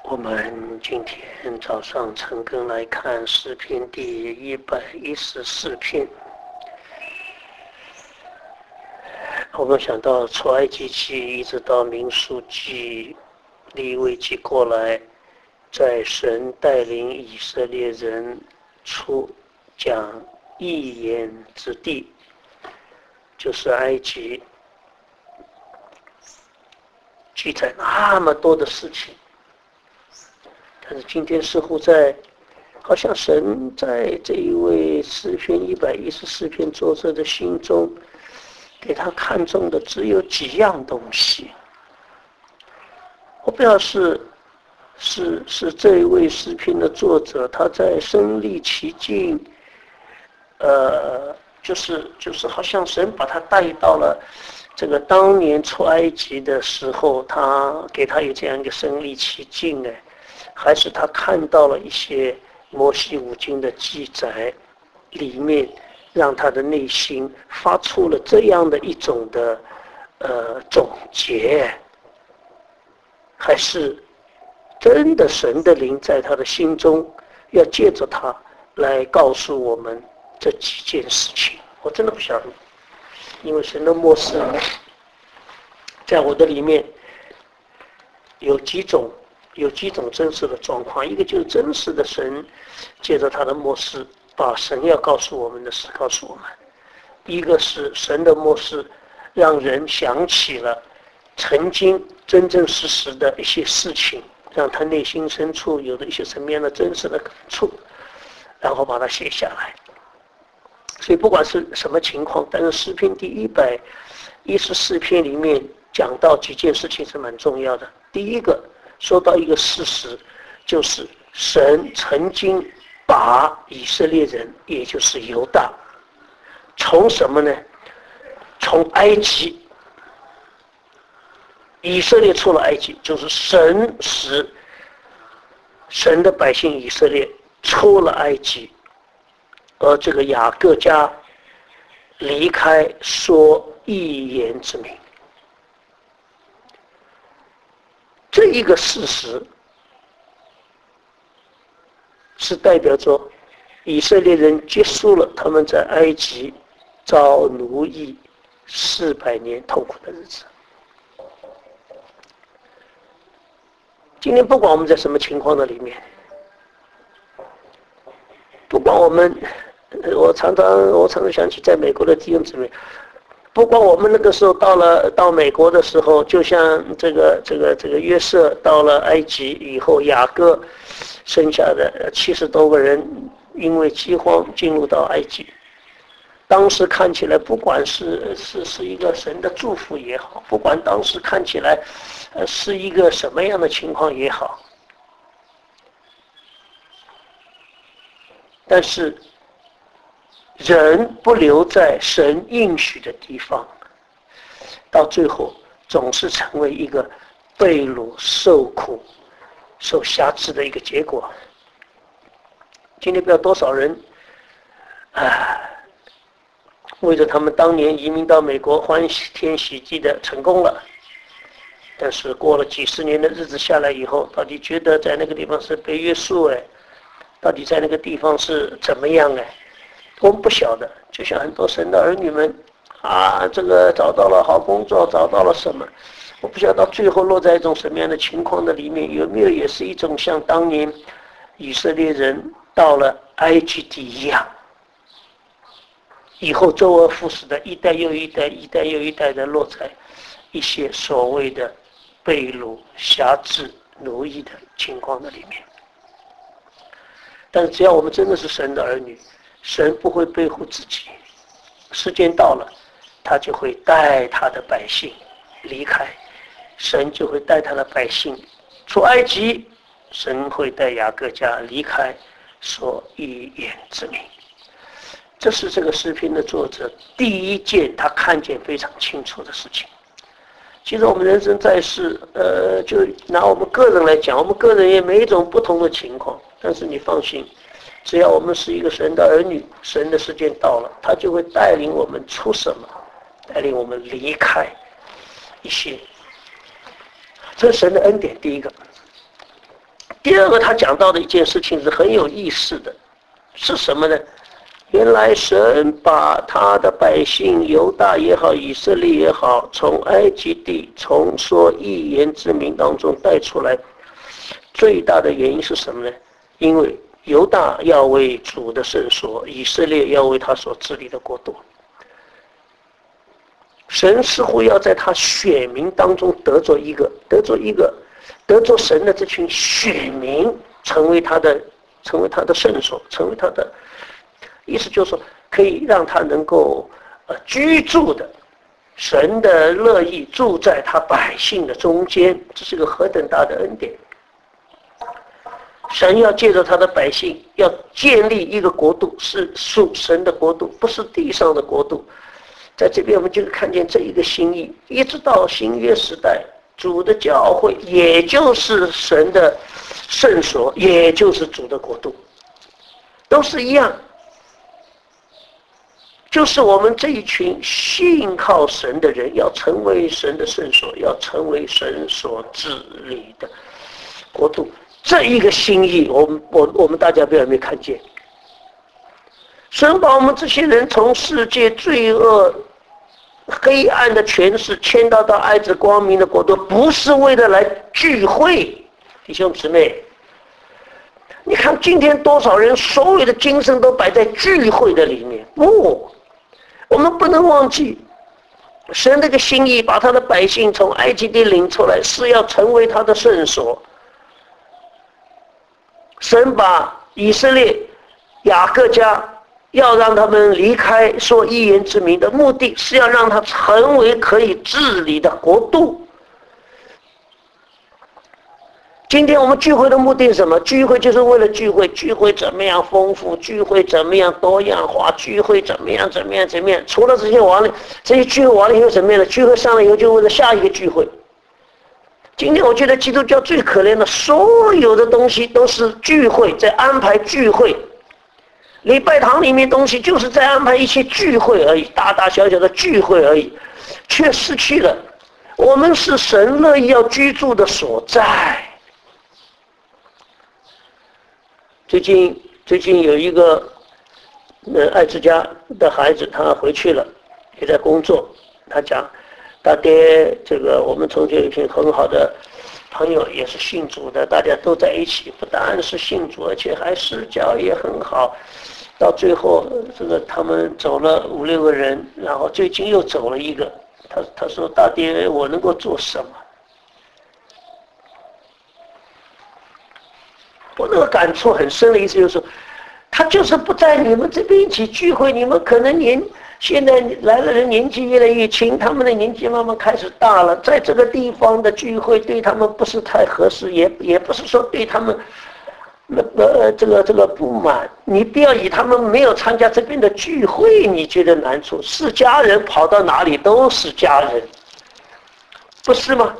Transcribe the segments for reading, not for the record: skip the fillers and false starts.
我们今天早上晨更来看诗篇第114篇。我们想到出埃及记一直到民数记、利未记过来，在神带领以色列人出讲一言之地，就是埃及，记载那么多的事情。但是今天似乎好像神在这一位诗篇114篇作者的心中，给他看中的只有几样东西。我不知道是这一位诗篇的作者，他在身历其境，就是好像神把他带到了这个当年出埃及的时候，他给他有这样一个身历其境呢，还是他看到了一些摩西五经的记载里面，让他的内心发出了这样的一种的总结，还是真的神的灵在他的心中要借着他来告诉我们这几件事情？我真的不晓得，因为神的默示在我的里面有几种真实的状况。一个就是真实的神借着他的默示把神要告诉我们的事告诉我们，一个是神的默示让人想起了曾经真真实实的一些事情，让他内心深处有的一些什么样的真实的感触，然后把它写下来。所以不管是什么情况，但是诗篇第114篇里面讲到几件事情是蛮重要的。第一个说到一个事实，就是神曾经把以色列人，也就是犹大，从什么呢？从埃及，以色列出了埃及，就是神使神的百姓以色列出了埃及，而这个雅各家离开说一言之名。这一个事实是代表着以色列人结束了他们在埃及遭奴役400年痛苦的日子。今天不管我们在什么情况的里面，不管我们我常常想起在美国的弟兄姊妹，不管我们那个时候到美国的时候，就像这个约瑟到了埃及以后，雅各剩下的70多个人因为饥荒进入到埃及，当时看起来不管是一个神的祝福也好，不管当时看起来是一个什么样的情况也好，但是人不留在神应许的地方，到最后总是成为一个被掳、受苦、受辖制的一个结果。今天不知道多少人为着他们当年移民到美国欢天喜地的成功了，但是过了几十年的日子下来以后，到底觉得在那个地方是被约束到底在那个地方是怎么样我们不晓得。就像很多神的儿女们这个找到了好工作，找到了什么，我不晓得到最后落在一种什么样的情况的里面，有没有也是一种像当年以色列人到了埃及地一样，以后周而复始的一代又一代，一代又一代的落在一些所谓的被掳、辖制、奴役的情况的里面。但是只要我们真的是神的儿女，神不会背负自己，时间到了他就会带他的百姓离开，神就会带他的百姓出埃及，神会带雅各家离开，说一言之名。这是这个诗篇的作者第一件他看见非常清楚的事情。其实我们人生在世，就拿我们个人来讲，我们个人也每一种不同的情况，但是你放心，只要我们是一个神的儿女，神的时间到了，他就会带领我们出什么，带领我们离开一些，这是神的恩典。第一个， 第二个他讲到的一件事情是很有意思的，是什么呢？原来神把他的百姓犹大也好，以色列也好，从埃及地，从说一言之名当中带出来，最大的原因是什么呢？因为犹大要为主的圣所，以色列要为他所治理的国度。神似乎要在他选民当中得着神的这群选民，成为他的圣所，成为他的。意思就是说，可以让他能够居住的，神的乐意住在他百姓的中间，这是个何等大的恩典！神要借着他的百姓，要建立一个国度，是属神的国度，不是地上的国度。在这边我们就看见这一个心意，一直到新约时代，主的教会也就是神的圣所，也就是主的国度，都是一样。就是我们这一群信靠神的人，要成为神的圣所，要成为神所治理的国度。这一个心意，我们大家不知道有没有看见？神把我们这些人从世界罪恶、黑暗的权势迁到爱子光明的国度，不是为了来聚会，弟兄姊妹。你看今天多少人所有的精神都摆在聚会的里面，不。我们不能忘记，神这个心意把他的百姓从埃及地领出来，是要成为他的圣所。神把以色列、雅各家要让他们离开说一言之名的目的，是要让他成为可以治理的国度。今天我们聚会的目的是什么？聚会就是为了聚会，聚会怎么样丰富，聚会怎么样多样化，聚会怎么样。除了这些完了，这些聚会完了以后怎么样呢？聚会上了以后就为了下一个聚会。今天我觉得基督教最可怜的，所有的东西都是聚会，在安排聚会。礼拜堂里面东西就是在安排一些聚会而已，大大小小的聚会而已，却失去了我们是神乐意要居住的所在。最近有一个爱之家的孩子，他回去了，也在工作。他讲，大爹，这个我们从前有一群很好的朋友，也是信主的，大家都在一起，不但是信主，而且还私交也很好。到最后，这个他们走了5、6个人，然后最近又走了一个。他说，大爹，我能够做什么？我那个感触很深的意思就是说，他就是不在你们这边一起聚会，你们可能现在来的人年纪越来越轻，他们的年纪慢慢开始大了，在这个地方的聚会对他们不是太合适，也不是说对他们这个不满。你不要以他们没有参加这边的聚会你觉得难处，是家人跑到哪里都是家人，不是吗？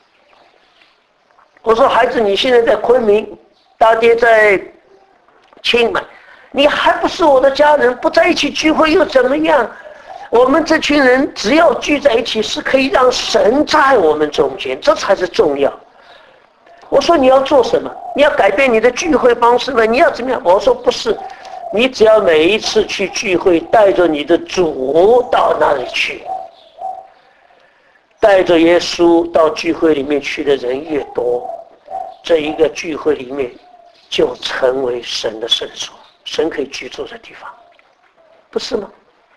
我说孩子，你现在在昆明，大爹在清迈，你还不是我的家人，不在一起聚会又怎么样？我们这群人只要聚在一起，是可以让神在我们中间，这才是重要。我说你要做什么？你要改变你的聚会方式吗？你要怎么样？我说不是，你只要每一次去聚会，带着你的主到那里去，带着耶稣到聚会里面去的人越多，这一个聚会里面就成为神的圣所，神可以居住的地方，不是吗？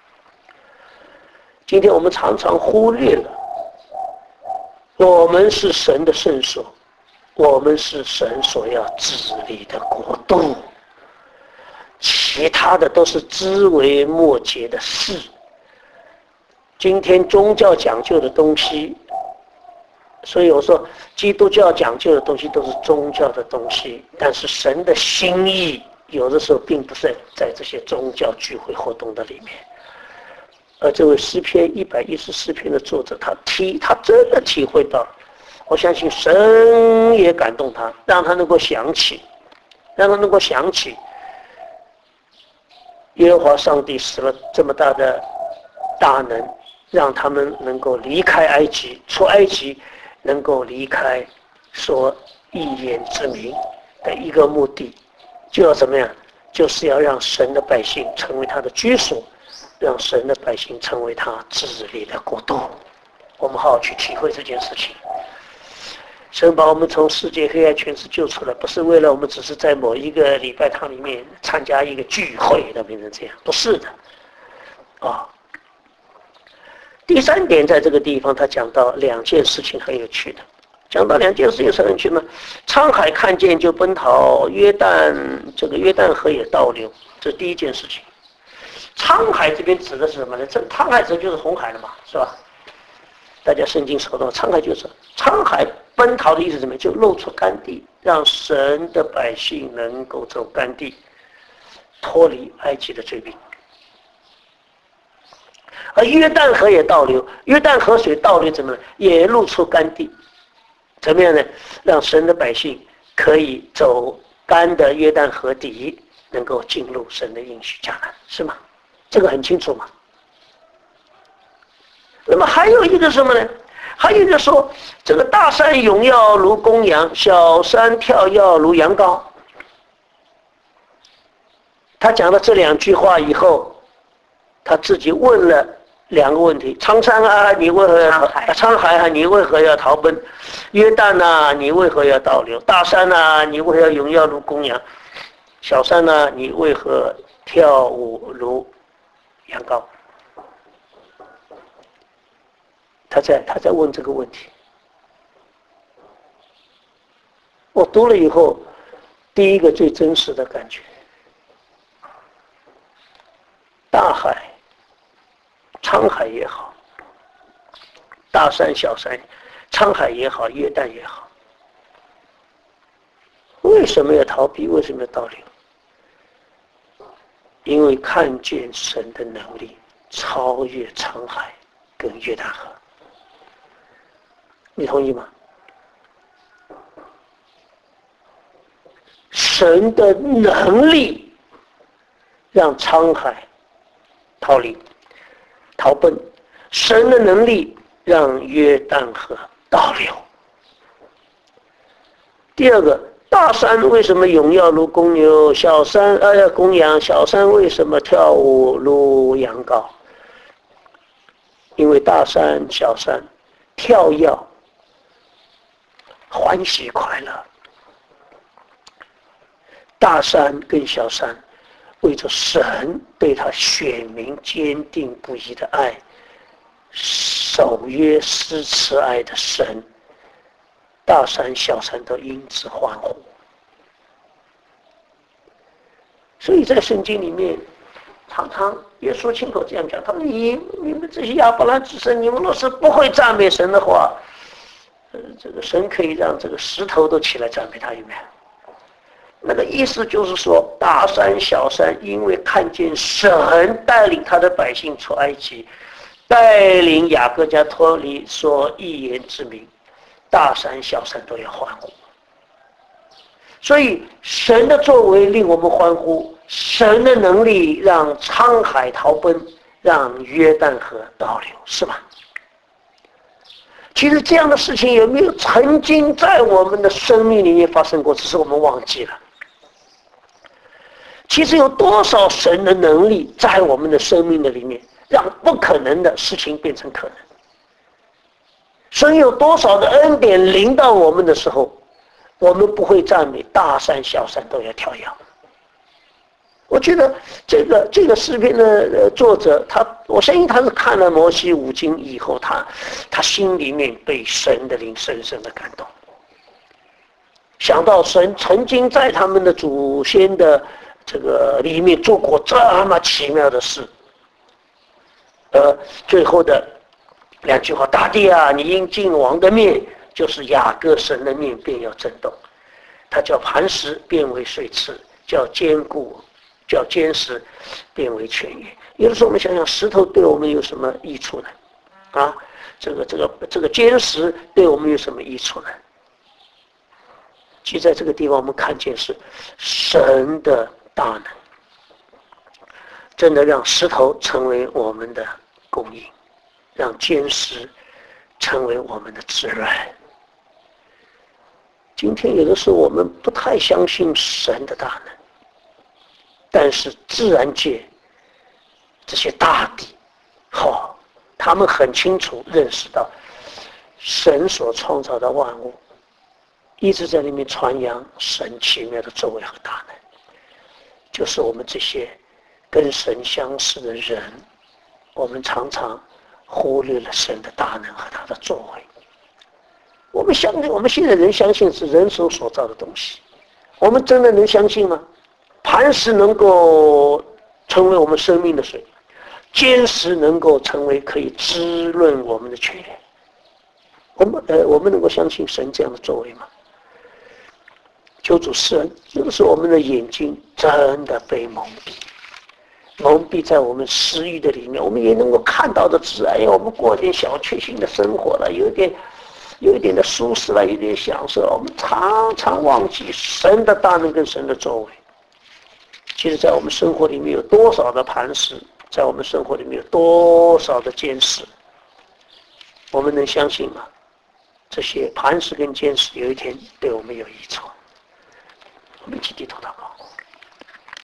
今天我们常常忽略了，我们是神的圣所，我们是神所要治理的国度，其他的都是枝微末节的事。今天宗教讲究的东西，所以我说基督教讲究的东西都是宗教的东西，但是神的心意有的时候并不是在这些宗教聚会活动的里面。而这位诗篇114篇的作者，他真的体会到，我相信神也感动他，让他能够想起耶和华上帝使了这么大的大能，让他们能够离开埃及，出埃及，能够离开说一言之名， 的一个目的，就要怎么样？就是要让神的百姓成为他的居所，让神的百姓成为他治理的国度。我们好好去体会这件事情。神把我们从世界黑暗权势救出来，不是为了我们只是在某一个礼拜堂里面参加一个聚会的变成这样，不是的。第三点，在这个地方他讲到两件事情很有趣的，讲到两件事情是很有趣吗？沧海看见就奔逃，约旦河也倒流，这是第一件事情。沧海这边指的是什么呢？这沧海指的就是红海了嘛，是吧？大家圣经熟到，沧海就是沧海奔逃的意思是什么？就露出干地，让神的百姓能够走干地，脱离埃及的罪病。而约旦河也倒流，约旦河水倒流怎么也露出干地？怎么样呢？让神的百姓可以走干的约旦河底，能够进入神的应许迦南，是吗？这个很清楚嘛。那么还有一个什么呢？还有一个说，这个大山踊跃如公羊，小山跳跃如羊羔。他讲了这两句话以后，他自己问了两个问题：苍山啊，你为何要沧海啊，你为何要逃奔？约旦啊，你为何要倒流？大山啊，你为何要踊跃如公羊？小山啊，你为何跳舞如羊羔？他在问这个问题。我读了以后，第一个最真实的感觉，大海、沧海也好，大山小山，沧海也好，约旦也好，为什么要逃避？为什么要倒流？因为看见神的能力超越沧海跟约旦河。你同意吗？神的能力让沧海逃奔，神的能力让约旦河倒流。第二个，大山为什么踊跃如公牛？公羊，小山为什么跳舞如羊羔？因为大山、小山跳跃，欢喜快乐。大山跟小山为着神对他选民坚定不移的爱，守约施慈爱的神，大山小山都因此欢呼。所以在圣经里面常常耶稣亲口这样讲，他说你们这些亚伯兰子孙，你们若是不会赞美神的话，这个神可以让这个石头都起来赞美他，有没有？那个意思就是说，大山小山因为看见神带领他的百姓出埃及，带领雅各家脱离所一言之名，大山小山都要欢呼。所以神的作为令我们欢呼，神的能力让沧海逃奔，让约旦河倒流，是吗？其实这样的事情有没有曾经在我们的生命里面发生过？只是我们忘记了。其实有多少神的能力在我们的生命的里面，让不可能的事情变成可能？神有多少的恩典临到我们的时候，我们不会赞美，大山小山都要跳跃。我觉得这个诗篇的作者，我相信他是看了摩西五经以后，他心里面被神的灵深深的感动，想到神曾经在他们的祖先的这个里面做过这么奇妙的事，最后的两句话：大地啊，你因敬王的面，就是雅各神的面便要震动，他叫磐石变为水池，叫坚石变为泉源。有的时候我们想想，石头对我们有什么益处呢？啊，这个坚石对我们有什么益处呢？其实在这个地方我们看见是神的大能，真的让石头成为我们的供应，让坚石成为我们的滋润。 今天有的时候我们不太相信神的大能，但是自然界这些大帝，他们很清楚认识到神所创造的万物一直在里面传扬神奇妙的作为和大能，就是我们这些跟神相似的人，我们常常忽略了神的大能和他的作为。我们现在人相信是人手所造的东西，我们真的能相信吗？磐石能够成为我们生命的水，坚石能够成为可以滋润我们的泉源。我们能够相信神这样的作为吗？求主施恩，有的时候我们的眼睛真的被蒙蔽在我们私欲的里面，我们也能够看到的是，哎呀，我们过点小确幸的生活了，有一点的舒适了，有点享受了，我们常常忘记神的大能跟神的作为。其实在我们生活里面有多少的磐石，在我们生活里面有多少的坚石，我们能相信吗？这些磐石跟坚石有一天对我们有益处。我们一起低头祷告。